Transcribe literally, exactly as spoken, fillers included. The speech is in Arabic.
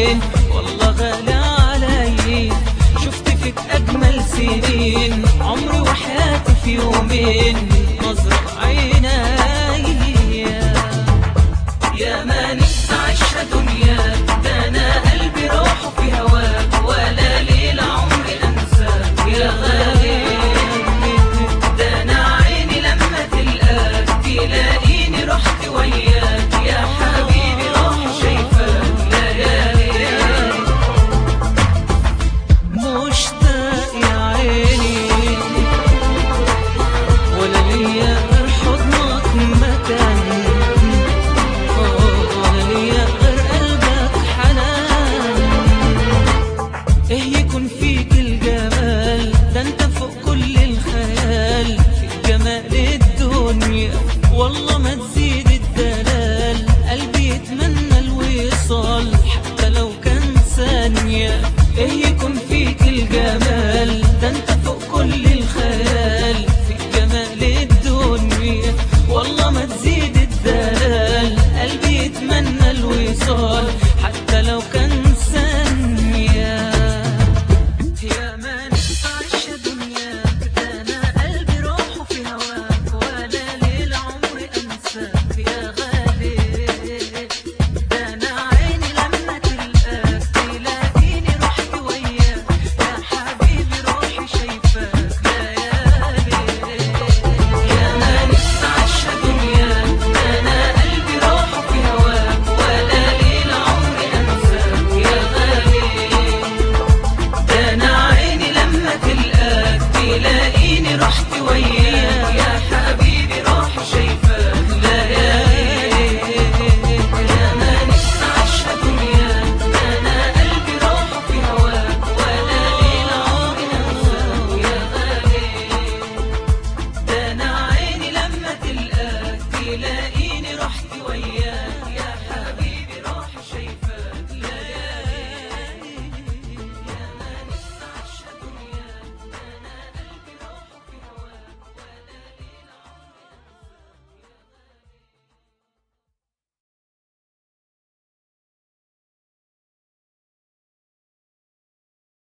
عين والله غالي علي. شفت فيك أجمل سنين عمري وحياتي في يومين نظرة عيني. يا ما نفسي أعيشها دنيا ده أنا قلبي روحه في هواك ولا ليلة عمري أنساك يا غالي. ده أنا عيني لما تلقاك تلاقيني رحت وياك يا حبيبي روحي شايفاك ليالي. مشتاق يا عيني ولا ليا غير حضنك مكان، ولا ليا غير قلبك حنان. ايه يكون فيك الجمال ده انت فوق كل الخيال، في جمال الدنيا والله ما تزيد الدلال. قلبي يتمنى الوصال حتى لو كان ثانية. ايه